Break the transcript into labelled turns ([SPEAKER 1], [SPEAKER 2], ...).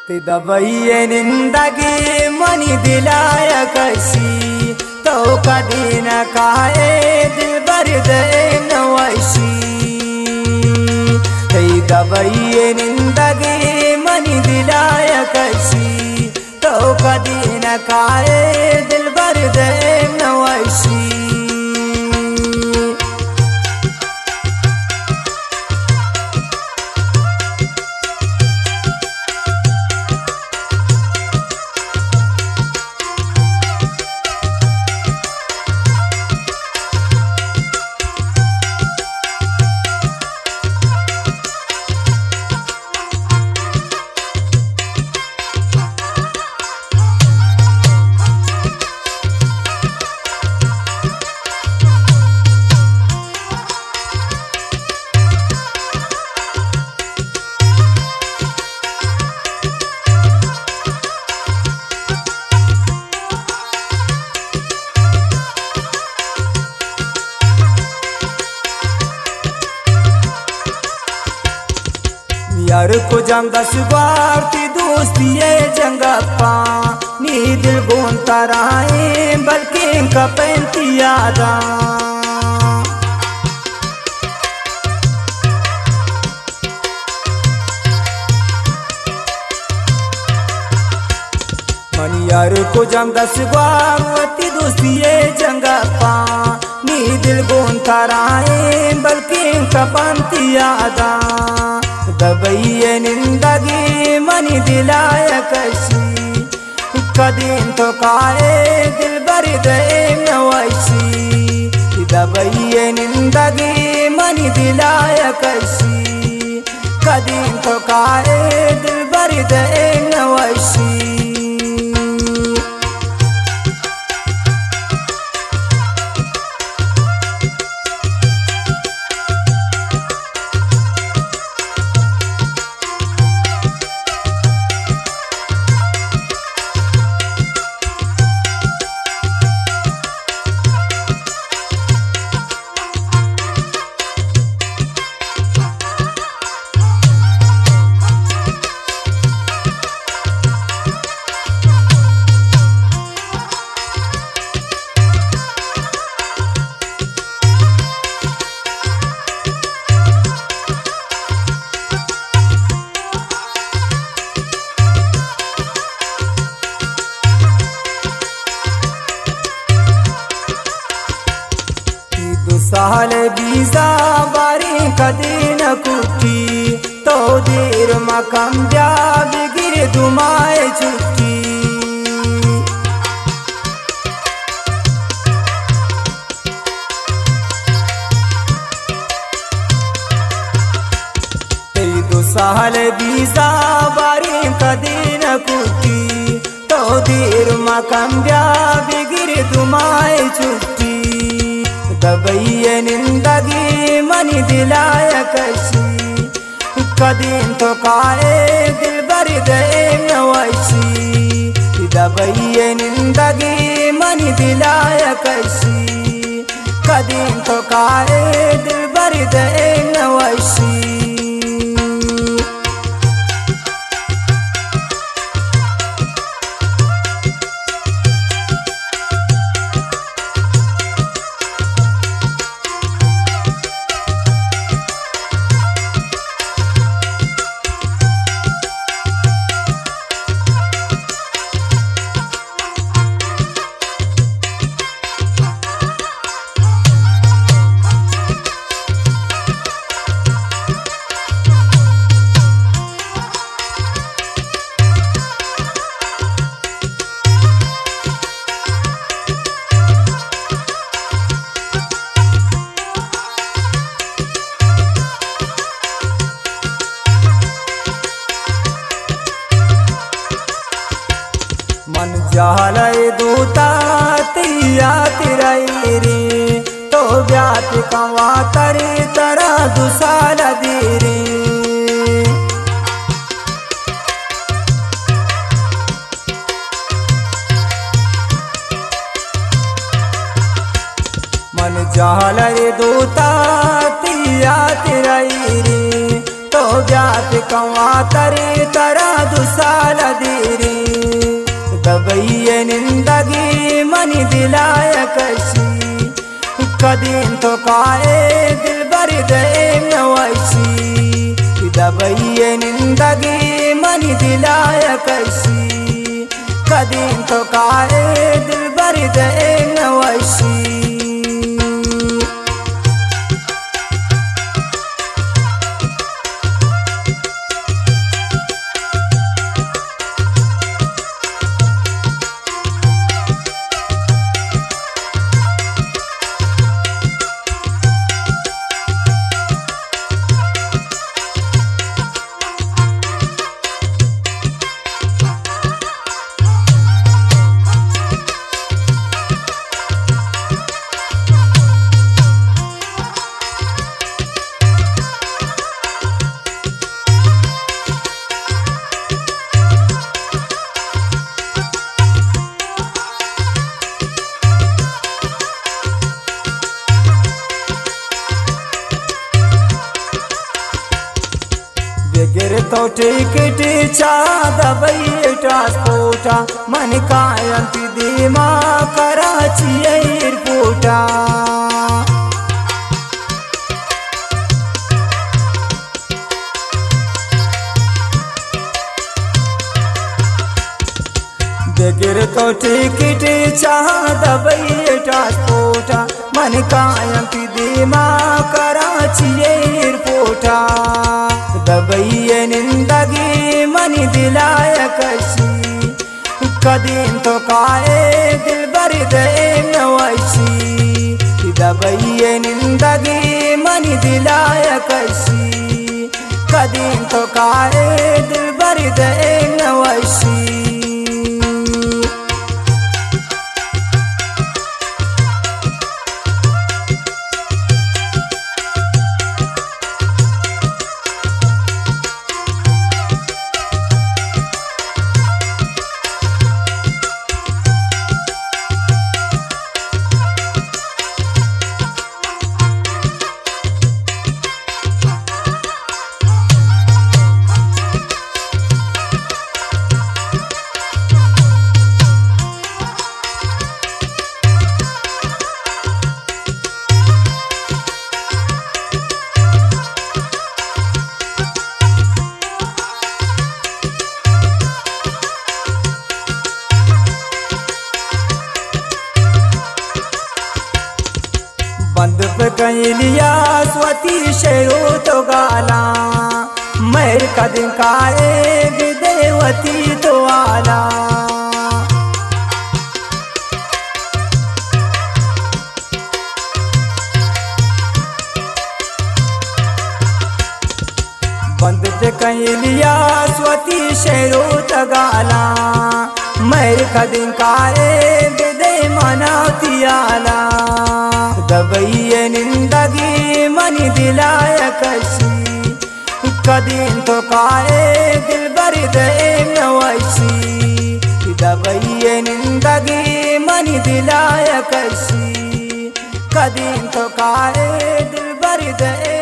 [SPEAKER 1] ते दबइये निंदगी मनी दिलाया कशी तो कदी न काए दिल भर दे नवशी ते दबइये निंदगी मनी दिलाया कशी तो कदी न काए दिल भर दे नवशी यार को जंग दस बार ती दोस्ती है जंगप्पा नी दिल बोन तराए बल्कि कपैंती यादा मन यार को जंग दस बार ती दोस्ती है जंगप्पा नी दिल बोन तराए बल्कि कपैंती यादा दबइये निंदगी मनी दिलाया कशी कदीन तो काए दिल भर दे नवशी दबइये निंदगी मनी दिलाया कशी कदीन तो काए दिल भर दे नवशी साल बीसा बारी कदी न कुटी तो देर मकम जा बिगिर दुमाए छुट्टी दो साल बीसा बारी कदी न कुटी तो देर मकम जा बिगिर दुमाए छुट्टी दबइये निंदगी मनी दिलाया कशी कदीन तो काए दिल भर दे नवशी दबइये निंदगी मनी दिलाया कशी कदीन तो काए दिल भर दे नवशी मन जालय दूता तिया तिरई रे तो ब्यात कवा तरे तरा दुसाल दीरे मन जालय दूता तिया तिरई रे तो ब्यात कवा तरे तरा दुसाल देरी दबैये निंदगी मनी दिलाय कशी कदीन तो काए दिल बर दे नवशी दबैये निंदगी मनी दिलाय कशी कदीन तो काए दिल बर दे नवशी गिर तो टिकट चा दबई ट्रांसपोर्टा मन कायंत दीमा कराची एयरपोर्टा गिर तो टिकट चा दबई ट्रांसपोर्टा मन कायंत दीमा कराची एयरपोर्टा दबैये निंदगी मनी दिलाय कशी कदीन तो काए दिल बर दे नवशी दबैये निंदगी मनी दिलाय कशी कदीन तो काए दिल बर दे नवशी बंद पे कैलिया स्वती शेरो तो गाला मैर कदम काए देवती तो आला बंद पे कैलिया स्वती शेरो तो गाला मैर कदम काए दे मनाती आला दबैये निंदगी मनी दिलाय कशी कदीन तो काए दिल बर दे नवशी दबैये निंदगी मनी दिलाय कशी कदीन तो काए दिल बर दे